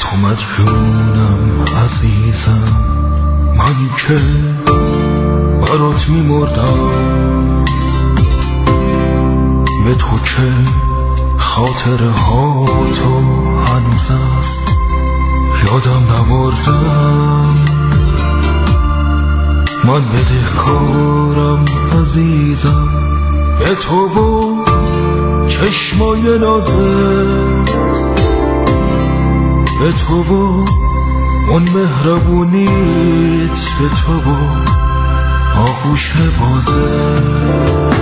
تو مدیونم عزیزم، منی که برات میمردم، به تو که خاطره ها تو هنوز است یادم نبردم. من بدهکارم عزیزم به تو و چشمای نازت، به تو و اون مهربونیت، به تو و آغوش بازت.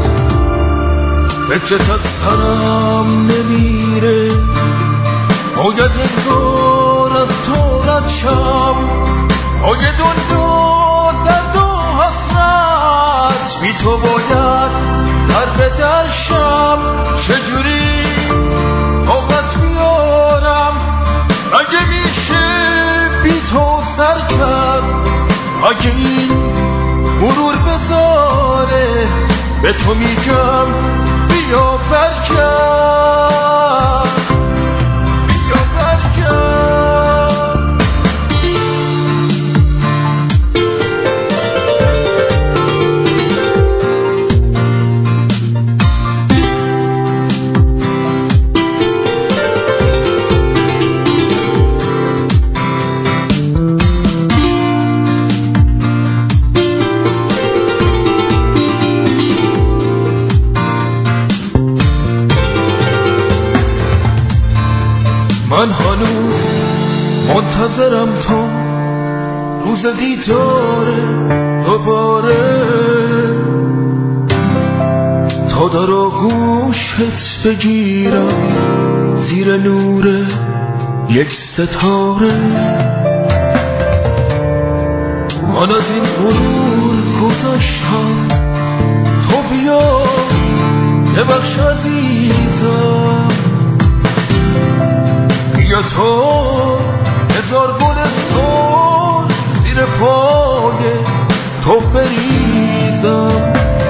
فکرت از سرم نمیره، باید انگار از تو رد شم، باید دنیا درد و حسرت، بی تو باید در به در شم. چجوری طاقت میارم اگه میشه بی تو سر کرد، اگه این غرور بذاره به تو میگم بیا برگرد، بیا برگرد. من هنوز منتظرم تو روز دیدار دوباره، تا در آغوشت بگیرم زیر نور یک ستاره. من از این غرور گذشتم، تو بیا ببخش عزیزم، بیا تو هزار گلستان زیر پای تو بریزم.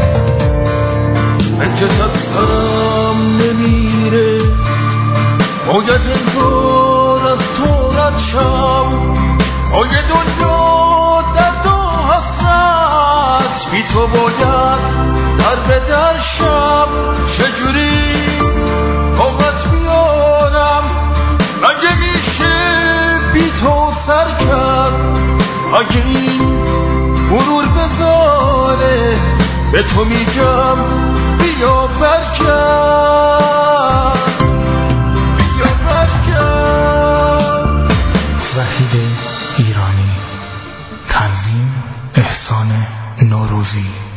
فکرت از سرم نمیره، باید انگار از تو رد شم، باید دنیا درد و حسرت، بی تو باید در به در شم. چجوری طاقت میارم اگه میشه بی تو سر کرد، اگه این غرور بذاره به تو میگم بیا برگرد، بیا برگرد. وحید ایرانی، تنظیم احسان نوروزی.